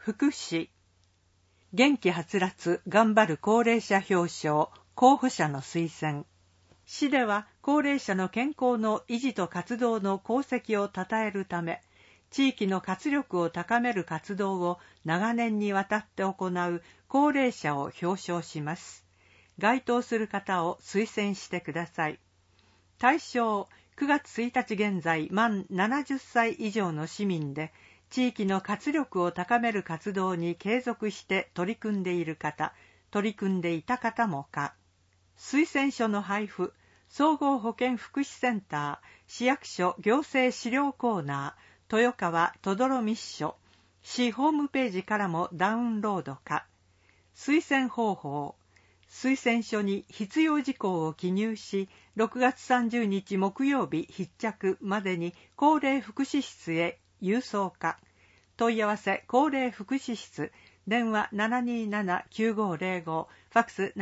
福祉、元気はつらつ頑張る高齢者表彰、候補者の推薦。市では高齢者の健康の維持と活動の功績を称えるため、地域の活力を高める活動を長年にわたって行う高齢者を表彰します。該当する方を推薦してください。対象、9月1日現在満70歳以上の市民で、地域の活力を高める活動に継続して取り組んでいる方、取り組んでいた方も可。推薦書の配布、総合保健福祉センター、市役所行政資料コーナー、豊川とどろみ支所、市ホームページからもダウンロード可。推薦方法、推薦書に必要事項を記入し、6月30日木曜日必着までに高齢福祉室へ郵送可。問い合わせ高齢福祉室、電話 727-9505、ファックス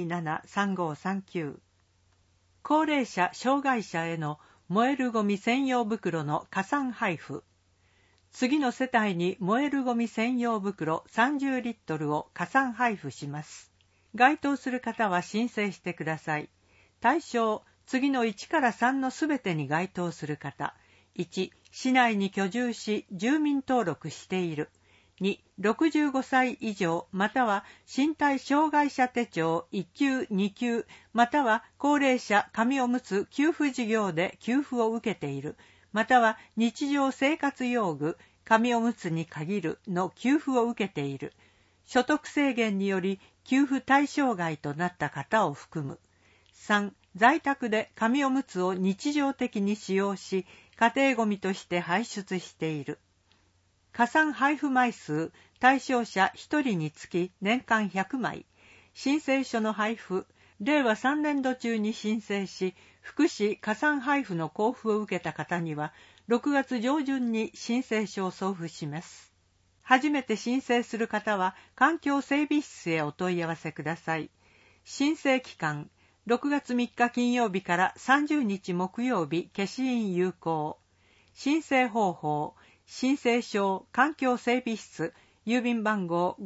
727-3539。高齢者・障害者への燃えるゴミ専用袋の加算配布。次の世帯に燃えるゴミ専用袋30リットルを加算配布します。該当する方は申請してください。対象、次の1から3のすべてに該当する方。1、市内に居住し住民登録している。2、65歳以上または身体障害者手帳1級2級または高齢者紙おむつ給付事業で給付を受けているまたは日常生活用具紙おむつに限るの給付を受けている。所得制限により給付対象外となった方を含む。3、在宅で紙おむつを日常的に使用し家庭ごみとして排出している。加算配布枚数、対象者1人につき年間100枚。申請書の配布、令和3年度中に申請し、福祉加算配布の交付を受けた方には、6月上旬に申請書を送付します。初めて申請する方は、環境整備室へお問い合わせください。申請期間、6月3日金曜日から30日木曜日消印有効。申請方法、申請書環境整備室郵便番号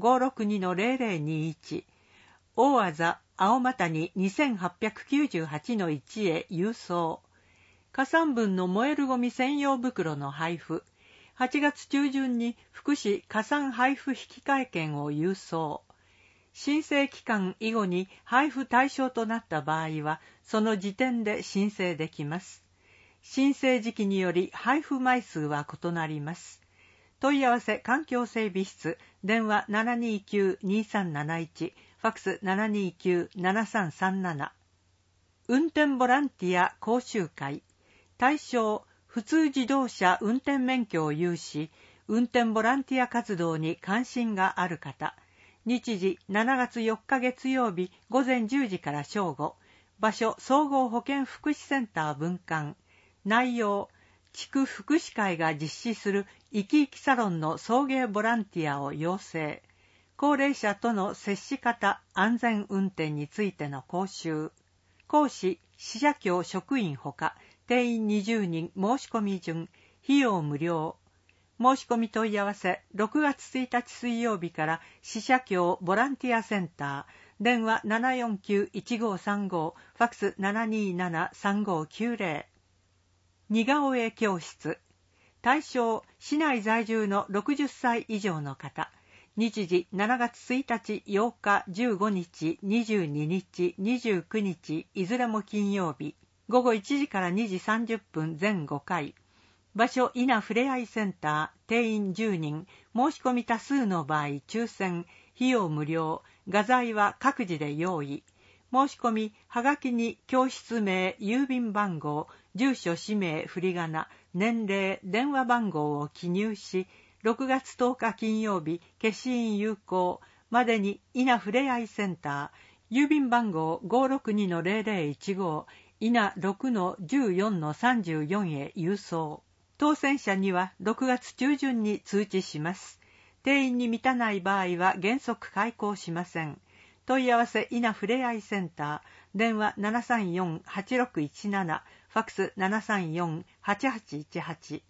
562-0021 大字青マタニ 2898-1 へ郵送。加算分の燃えるゴミ専用袋の配布。8月中旬に福祉加算配布引換券を郵送。申請期間以後に配布対象となった場合はその時点で申請できます。申請時期により配布枚数は異なります。問い合わせ環境整備室、電話 729-2371、ファックス 729-7337。運転ボランティア講習会。対象、普通自動車運転免許を有し、運転ボランティア活動に関心がある方。日時7月4日月曜日午前10時から正午。場所、総合保健福祉センター分館。内容、地区福祉会が実施する生き生きサロンの送迎ボランティアを要請。高齢者との接し方、安全運転についての講習。講師、支社協職員ほか、定員20人申し込み順、費用無料。申し込み問い合わせ、6月1日水曜日から支社協ボランティアセンター、電話 749-1535、ファックス 727-3590。似顔絵教室。対象、市内在住の60歳以上の方。日時、7月1日、8日、15日、22日、29日、いずれも金曜日。午後1時から2時30分全5回。場所、稲ふれあいセンター、定員10人。申し込み多数の場合、抽選。費用無料。画材は各自で用意。申し込み、はがきに教室名、郵便番号、住所氏名、振り仮名、年齢、電話番号を記入し、6月10日金曜日、消印有効までに稲ふれあいセンター、郵便番号 562-0015、稲 6-14-34 へ郵送。当選者には6月中旬に通知します。定員に満たない場合は原則開講しません。問い合わせ稲ふれあいセンター、電話 734-8617、ファックス 734-8818。